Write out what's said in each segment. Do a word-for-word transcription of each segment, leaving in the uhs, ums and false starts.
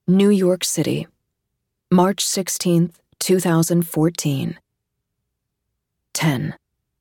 New York City, March sixteenth, two thousand fourteen. ten.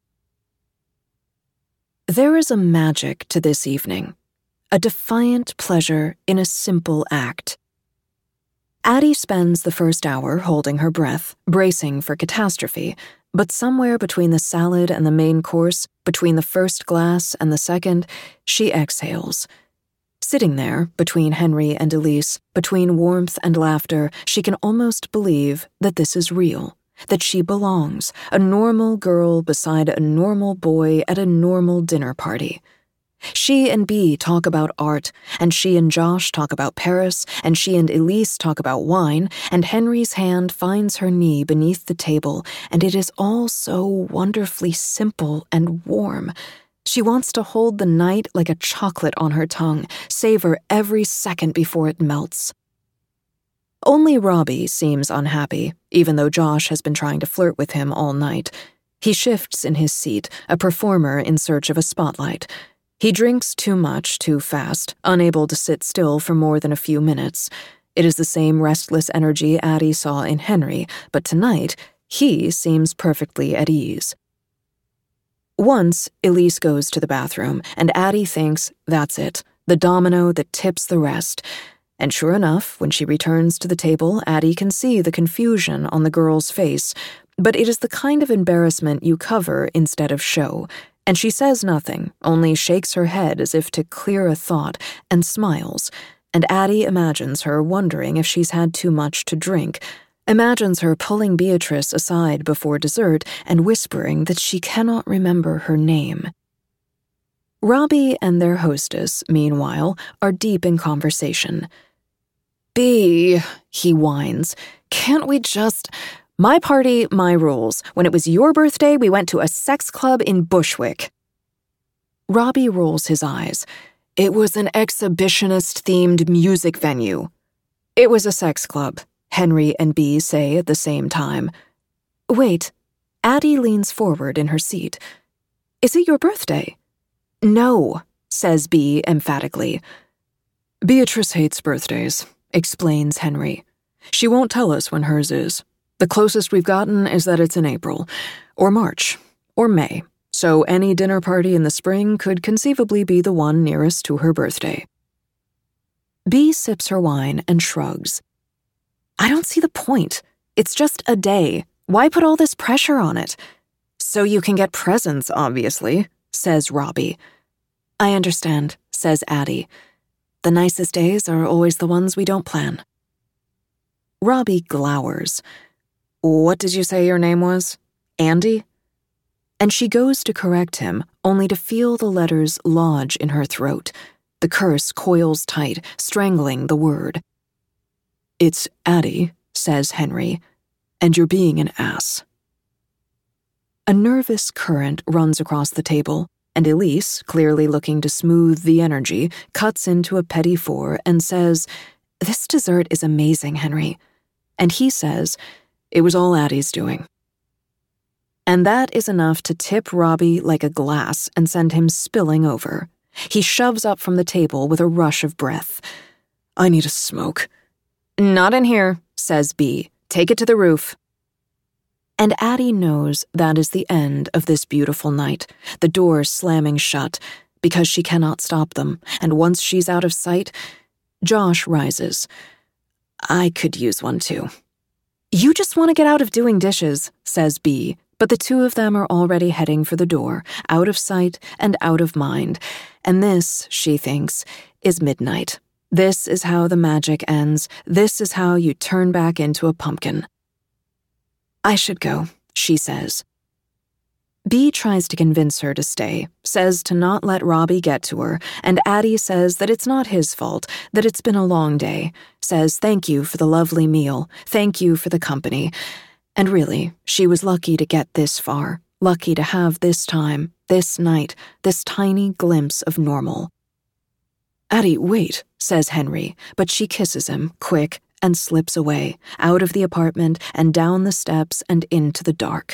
There is a magic to this evening, a defiant pleasure in a simple act. Addie spends the first hour holding her breath, bracing for catastrophe, but somewhere between the salad and the main course, between the first glass and the second, she exhales. Sitting there, between Henry and Elise, between warmth and laughter, she can almost believe that this is real, that she belongs, a normal girl beside a normal boy at a normal dinner party. She and Bea talk about art, and she and Josh talk about Paris, and she and Elise talk about wine, and Henry's hand finds her knee beneath the table, and it is all so wonderfully simple and warm. She wants to hold the night like a chocolate on her tongue, savor every second before it melts. Only Robbie seems unhappy, even though Josh has been trying to flirt with him all night. He shifts in his seat, a performer in search of a spotlight. He drinks too much too fast, unable to sit still for more than a few minutes. It is the same restless energy Addie saw in Henry, but tonight, he seems perfectly at ease. Once, Elise goes to the bathroom, and Addie thinks that's it, the domino that tips the rest. And sure enough, when she returns to the table, Addie can see the confusion on the girl's face, but it is the kind of embarrassment you cover instead of show, and she says nothing, only shakes her head as if to clear a thought, and smiles, and Addie imagines her wondering if she's had too much to drink, imagines her pulling Beatrice aside before dessert and whispering that she cannot remember her name. Robbie and their hostess, meanwhile, are deep in conversation. "Bea," he whines, "can't we just... My party, my rules. When it was your birthday, we went to a sex club in Bushwick." Robbie rolls his eyes. "It was an exhibitionist-themed music venue." "It was a sex club," Henry and Bea say at the same time. "Wait." Addie leans forward in her seat. "Is it your birthday?" "No," says Bea emphatically. "Beatrice hates birthdays," explains Henry. "She won't tell us when hers is. The closest we've gotten is that it's in April, or March, or May, so any dinner party in the spring could conceivably be the one nearest to her birthday." Bea sips her wine and shrugs. "I don't see the point. It's just a day. Why put all this pressure on it?" "So you can get presents, obviously," says Robbie. "I understand," says Addie. "The nicest days are always the ones we don't plan." Robbie glowers. "What did you say your name was? Andy?" And she goes to correct him, only to feel the letters lodge in her throat. The curse coils tight, strangling the word. "It's Addie," says Henry, "and you're being an ass." A nervous current runs across the table, and Elise, clearly looking to smooth the energy, cuts into a petit four and says, "This dessert is amazing, Henry." And he says, "It was all Addie's doing." And that is enough to tip Robbie like a glass and send him spilling over. He shoves up from the table with a rush of breath. "I need a smoke." "Not in here," says Bea. "Take it to the roof." And Addie knows that is the end of this beautiful night, the door slamming shut, because she cannot stop them, and once she's out of sight, Josh rises. "I could use one too." "You just want to get out of doing dishes," says Bea, but the two of them are already heading for the door, out of sight and out of mind, and this, she thinks, is midnight. This is how the magic ends. This is how you turn back into a pumpkin. "I should go," she says. Bea tries to convince her to stay, says to not let Robbie get to her, and Addie says that it's not his fault, that it's been a long day, says thank you for the lovely meal, thank you for the company. And really, she was lucky to get this far, lucky to have this time, this night, this tiny glimpse of normal. "Addie, wait," says Henry, but she kisses him, quick, and slips away, out of the apartment and down the steps and into the dark.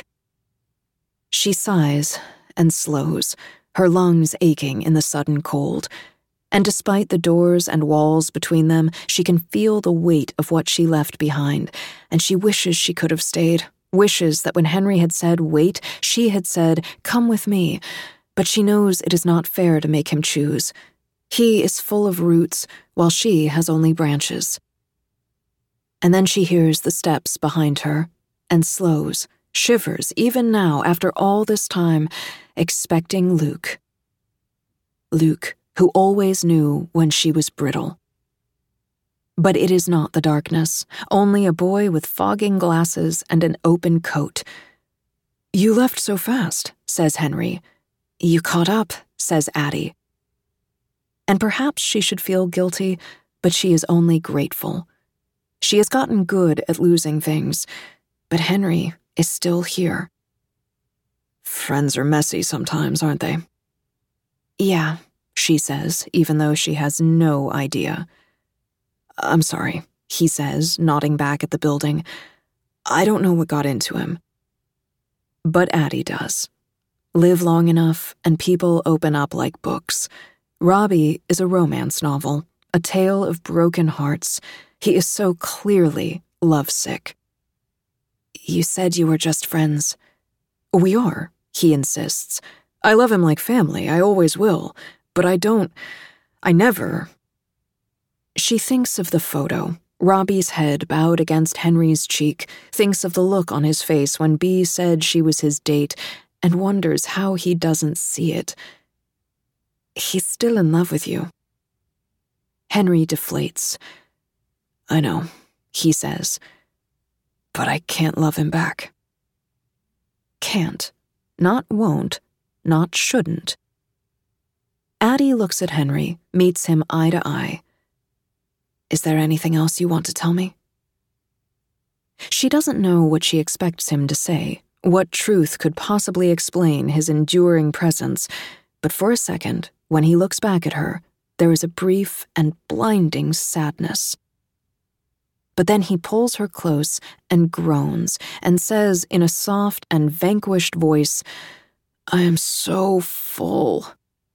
She sighs and slows, her lungs aching in the sudden cold. And despite the doors and walls between them, she can feel the weight of what she left behind, and she wishes she could have stayed, wishes that when Henry had said, "Wait," she had said, "Come with me," but she knows it is not fair to make him choose. He is full of roots, while she has only branches. And then she hears the steps behind her, and slows, shivers even now after all this time, expecting Luke. Luke, who always knew when she was brittle. But it is not the darkness, only a boy with fogging glasses and an open coat. "You left so fast," says Henry. "You caught up," says Addie. And perhaps she should feel guilty, but she is only grateful. She has gotten good at losing things, but Henry is still here. "Friends are messy sometimes, aren't they?" "Yeah," she says, even though she has no idea. "I'm sorry," he says, nodding back at the building. "I don't know what got into him." But Addie does. Live long enough, and people open up like books. Robbie is a romance novel, a tale of broken hearts. He is so clearly lovesick. "You said you were just friends." "We are," he insists. "I love him like family, I always will, but I don't, I never." She thinks of the photo, Robbie's head bowed against Henry's cheek, thinks of the look on his face when Bea said she was his date, and wonders how he doesn't see it. "He's still in love with you." Henry deflates. "I know," he says, "but I can't love him back." Can't. Not won't. Not shouldn't. Addie looks at Henry, meets him eye to eye. "Is there anything else you want to tell me?" She doesn't know what she expects him to say, what truth could possibly explain his enduring presence, but for a second, when he looks back at her, there is a brief and blinding sadness. But then he pulls her close and groans and says in a soft and vanquished voice, "I am so full."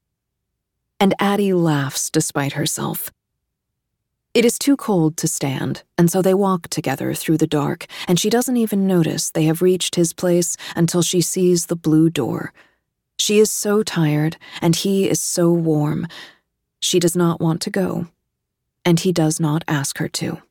And Addie laughs despite herself. It is too cold to stand, and so they walk together through the dark, and she doesn't even notice they have reached his place until she sees the blue door. She is so tired, and he is so warm. She does not want to go, and he does not ask her to.